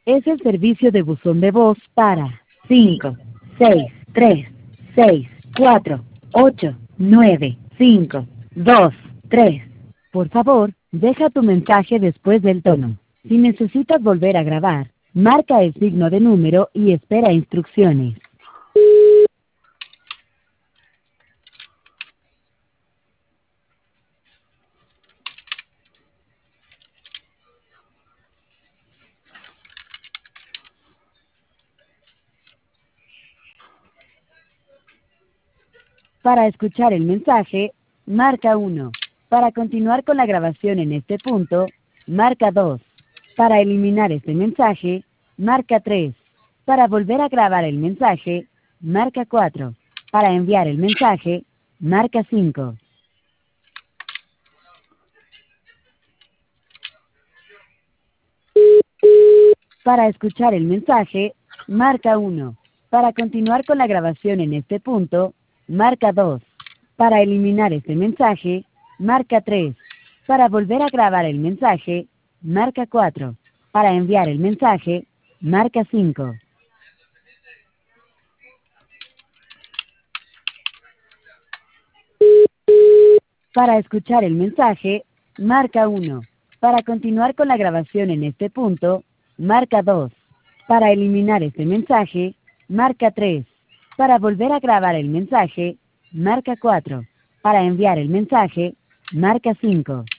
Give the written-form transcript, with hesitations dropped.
Es el servicio de buzón de voz para 5, 6, 3, 6, 4, 8, 9, 5, 2, 3. Por favor, deja tu mensaje después del tono. Si necesitas volver a grabar, marca el signo de número y espera instrucciones. Para escuchar el mensaje, marca 1. Para continuar con la grabación en este punto, marca 2. Para eliminar este mensaje, marca 3. Para volver a grabar el mensaje, marca 4. Para enviar el mensaje, marca 5. Para escuchar el mensaje, marca 1. Para continuar con la grabación en este punto, marca 2. Para eliminar este mensaje, marca 3. Para volver a grabar el mensaje, marca 4. Para enviar el mensaje, marca 5. Para escuchar el mensaje, marca 1. Para continuar con la grabación en este punto, marca 2. Para eliminar este mensaje, marca 3. Para volver a grabar el mensaje, marca 4. Para enviar el mensaje, marca 5.